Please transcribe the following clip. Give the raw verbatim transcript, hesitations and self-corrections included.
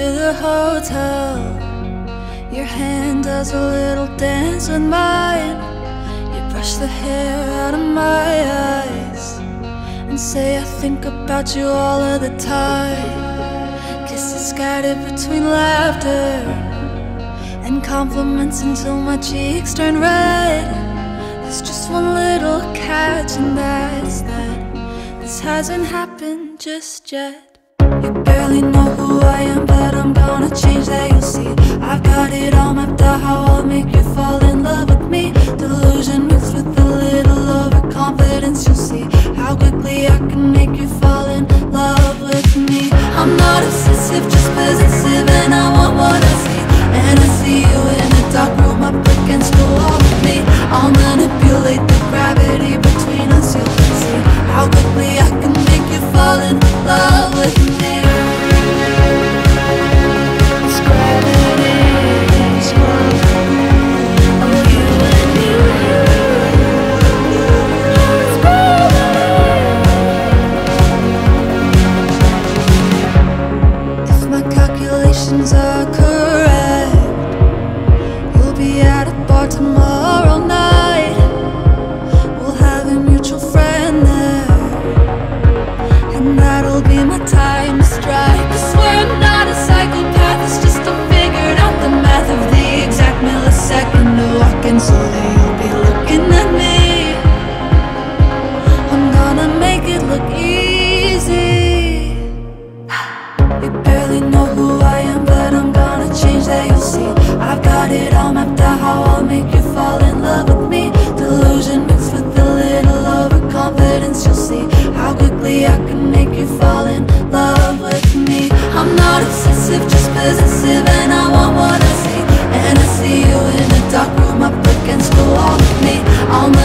the hotel. Your hand does a little dance with mine. You brush the hair out of my eyes and say I think about you all of the time. Kisses scattered between laughter and compliments until my cheeks turn red. There's just one little catch, and that's that this hasn't happened just yet. You barely know who I am, but I'm gonna change that, you'll see. I've got it all mapped out, how I'll make you fall in love with me. Delusion mixed with a little overconfidence, you'll see how quickly I can make you fall in love with me. I'm not obsessive, just possessive, and I want what I see. And I see you in a dark room up against the wall with me. I'll manipulate the gravity between us, you'll see how quickly I can make you fall in love with me. It's gravity, it's gravity. Oh, you and you, it's gravity. If my calculations are correct, you'll be at a bar tomorrow night. We'll have a mutual friend there, and that'll be my time to strike. I swear I'm not a psychopath, it's just I figured out the math of the exact millisecond to walk in so that you'll be looking at me. I'm gonna make it look easy. You barely know who I am, but I'm gonna change that, you'll see. I've got it all mapped out, how I'll make you fall in love with me. Delusion mixed with a little overconfidence, you'll see how quickly I can make you fall in love with me. I'm not obsessive, just possessive, and I want what I see. And I see you in a dark room up against the wall with me. I'll